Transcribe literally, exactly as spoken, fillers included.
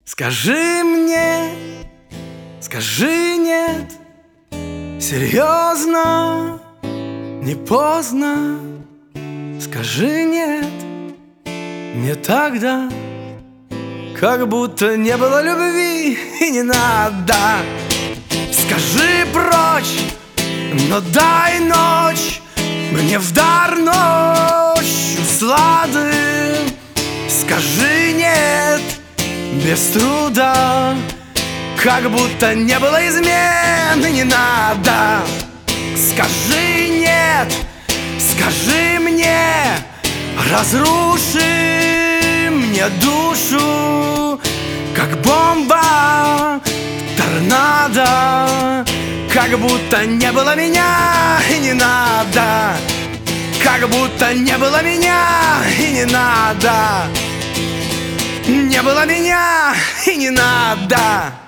Скажи мне, скажи нет, серьезно, не поздно. Скажи нет, мне тогда как будто не было любви и не надо. Скажи прочь, но дай ночь мне в дар ночью сладым. Скажи нет, без труда, как будто не было измен и не надо. Скажи нет, скажи мне, разруши мне душу, как бомба, торнадо, как будто не было меня и не надо. Как будто не было меня и не надо. Не было меня и не надо.